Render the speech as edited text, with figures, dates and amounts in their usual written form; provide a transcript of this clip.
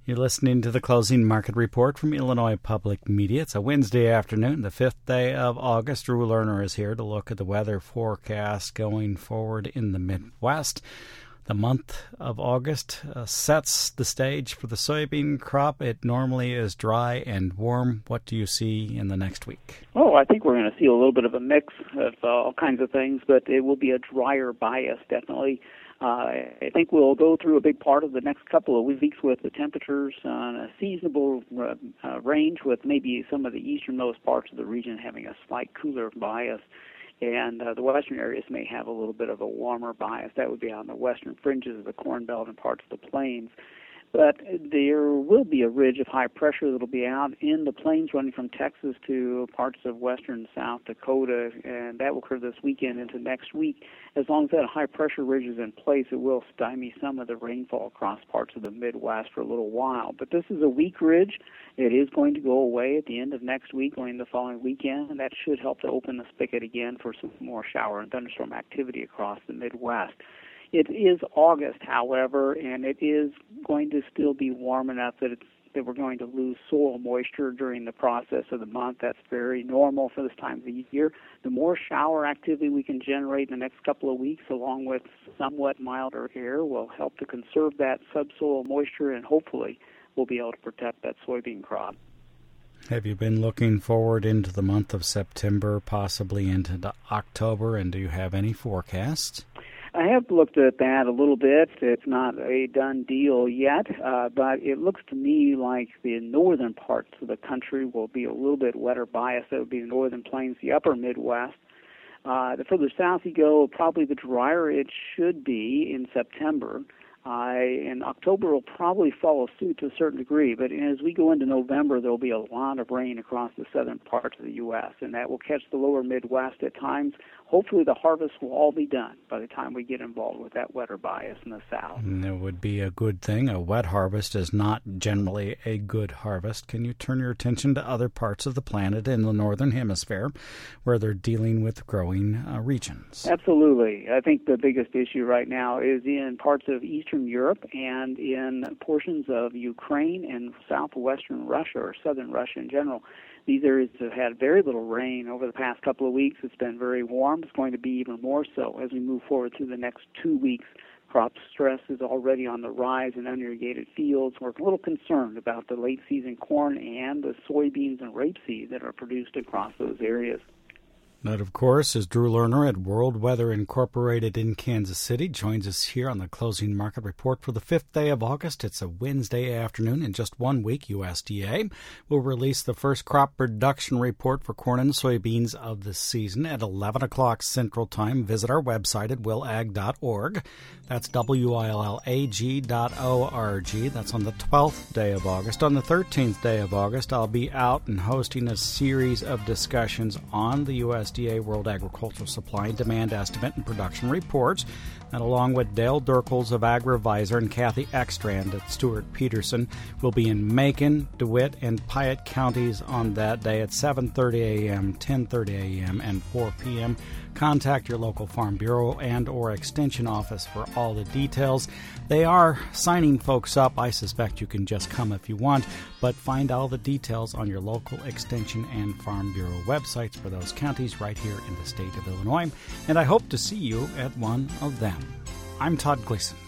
You're listening to the Closing Market Report from Illinois Public Media. It's a Wednesday afternoon, the 5th day of August. Drew Lerner is here to look at the weather forecast going forward in the Midwest. The month of August sets the stage for the soybean crop. It normally is dry and warm. What do you see in the next week? Oh, I think we're going to see a little bit of a mix of all kinds of things, but it will be a drier bias, definitely. I think we'll go through a big part of the next couple of weeks with the temperatures on a seasonable range, with maybe some of the easternmost parts of the region having a slight cooler bias. And the western areas may have a little bit of a warmer bias. That would be on the western fringes of the Corn Belt and parts of the plains. But there will be a ridge of high pressure that will be out in the plains running from Texas to parts of western South Dakota, and that will occur this weekend into next week. As long as that high pressure ridge is in place, it will stymie some of the rainfall across parts of the Midwest for a little while. But this is a weak ridge. It is going to go away at the end of next week or in the following weekend, and that should help to open the spigot again for some more shower and thunderstorm activity across the Midwest. It is August, however, and it is going to still be warm enough that we're going to lose soil moisture during the process of the month. That's very normal for this time of the year. The more shower activity we can generate in the next couple of weeks, along with somewhat milder air, will help to conserve that subsoil moisture, and hopefully we'll be able to protect that soybean crop. Have you been looking forward into the month of September, possibly into October, and do you have any forecasts? I have looked at that a little bit. It's not a done deal yet, but it looks to me like the northern parts of the country will be a little bit wetter bias. That would be the northern plains, the upper Midwest. The further south you go, probably the drier it should be in September. And October will probably follow suit to a certain degree, but as we go into November, there will be a lot of rain across the southern parts of the U.S., and that will catch the lower Midwest at times. Hopefully the harvest will all be done by the time we get involved with that wetter bias in the south. And it would be a good thing. A wet harvest is not generally a good harvest. Can you turn your attention to other parts of the planet in the northern hemisphere where they're dealing with growing regions? Absolutely. I think the biggest issue right now is in parts of Eastern Europe and in portions of Ukraine and southwestern Russia, or southern Russia in general. These areas have had very little rain over the past couple of weeks. It's been very warm. It's going to be even more so as we move forward through the next 2 weeks. Crop stress is already on the rise in unirrigated fields. We're a little concerned about the late-season corn and the soybeans and rapeseed that are produced across those areas. That, of course, is Drew Lerner at World Weather Incorporated in Kansas City. Joins us here on the Closing Market Report for the 5th day of August. It's a Wednesday afternoon. In just 1 week, USDA will release the first crop production report for corn and soybeans of the season at 11 o'clock Central Time. Visit our website at willag.org. That's willag.org. That's on the 12th day of August. On the 13th day of August, I'll be out and hosting a series of discussions on the USDA World Agricultural Supply and Demand Estimate and Production Reports, and along with Dale Durkles of AgriVisor and Kathy Ekstrand at Stuart Peterson, will be in Macon, DeWitt, and Piatt counties on that day at 7:30 a.m., 10:30 a.m., and 4 p.m. Contact your local Farm Bureau and or Extension office for all the details. They are signing folks up. I suspect you can just come if you want, but find all the details on your local Extension and Farm Bureau websites for those counties right here in the state of Illinois, and I hope to see you at one of them. I'm Todd Gleason.